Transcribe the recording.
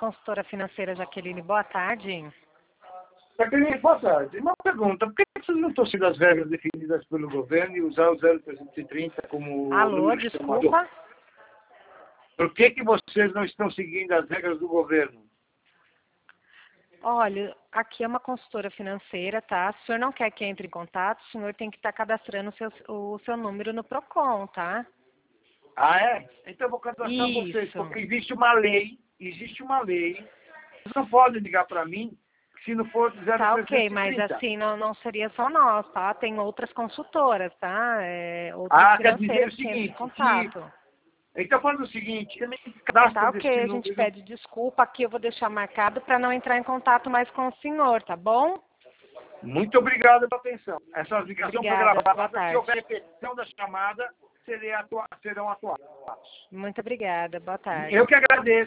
consultora financeira Jaqueline. Boa tarde. Jaqueline, boa tarde. Uma pergunta, por que vocês não estão seguindo as regras definidas pelo governo e usar o 0330 como Alô, número de chamador? desculpa. Por que vocês não estão seguindo as regras do governo? Olha, aqui é uma consultora financeira, tá? Se o senhor não quer que entre em contato, o senhor tem que estar cadastrando o seu número no PROCON, tá? Ah, é? Então eu vou cadastrar vocês, Isso. porque existe uma lei, vocês não podem ligar para mim se não for 0330. Tá, ok, mas assim, não seria só nós, tá? Tem outras consultoras, tá? Outras Quer dizer financeiras o que entram em seguinte, contato. então faz o seguinte, cadastra Tá, desse ok, a número. gente pede desculpa aqui, eu vou deixar marcado para não entrar em contato mais com o senhor, tá bom? Muito obrigado pela atenção. Essas ligações foram Obrigada, boa gravadas, se tarde. houver repetição da chamada, serão atuadas. Muito obrigada, boa tarde. Eu que agradeço.